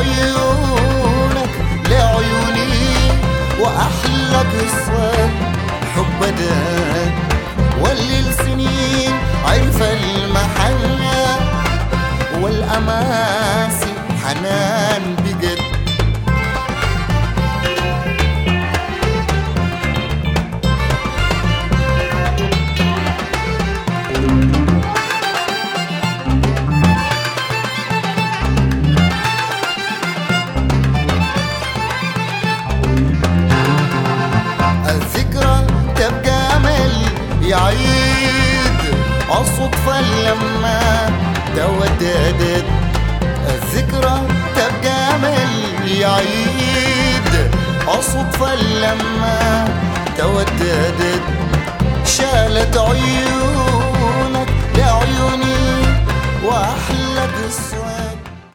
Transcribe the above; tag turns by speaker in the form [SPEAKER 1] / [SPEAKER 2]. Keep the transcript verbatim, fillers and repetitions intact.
[SPEAKER 1] عيونك لعيوني، وأحلى قصة حب بدأ واللي السنين عرف المحنة، والأماسي حنان بجد. الذكرى تبقى أمل يعيد الصدفة لما توددت، الذكرى تبقى أمل يعيد الصدفة لما توددت، شالت عيونك لعيوني وأحلى قصة